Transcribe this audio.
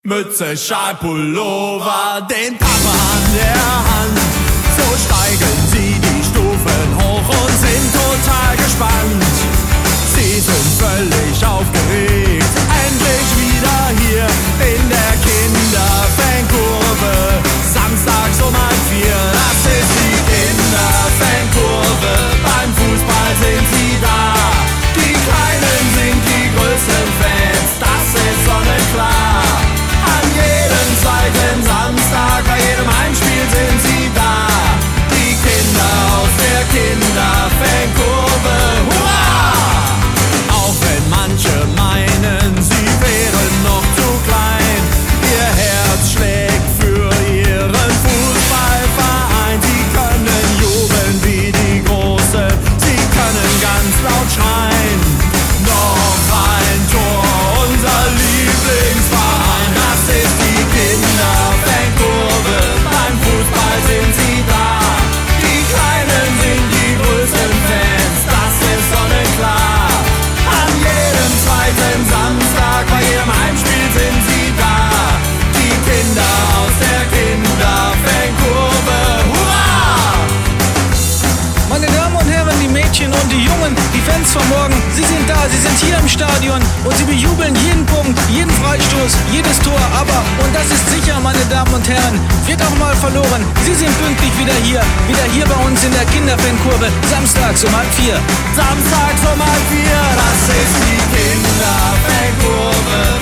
Mütze, Schal, Pullover, den Papa an der Hand. So steigen sie die Stufen hoch und sind total gespannt. Sie sind völlig aufgeregt, endlich wieder hier in der Kinderfankurve. Samstags um 3:30, das ist die Kinderfankurve. Beim Fußball sind sie da. Die Kleinen sind die größten Fans, das ist sonnenklar. An jedem zweiten Samstag, bei jedem Heimspiel sind sie da. Die Kinder aus der Kinderfankurve, hurra! Auch wenn manche meinen, sie wären noch zu klein. Ihr Herz schlägt für ihren Fußballverein. Sie können jubeln wie die Großen, sie können ganz laut schreien. Noch ein Tor, unser Lieblingsverein. Das ist die Kinderfankurve, beim Fußball sind sie da. Die Kleinen sind die größten Fans, das ist sonnenklar. An jedem zweiten Samstag, bei jedem Heimspiel sind sie da. Die Kinder aus der Kinderfankurve, hurra! Meine Damen und Herren, die Mädchen und die Jungen, die Fans von morgen, sie sind da, sie sind hier im Stadion und sie bejubeln jeden Punkt, jeden Freistoß, jedes Tor, aber, und das ist sicher, meine Damen und Herren, wird auch mal verloren. Sie sind pünktlich wieder hier bei uns in der Kinderfankurve, samstags um 3:30. Samstags um 3:30, das ist die Kinderfankurve.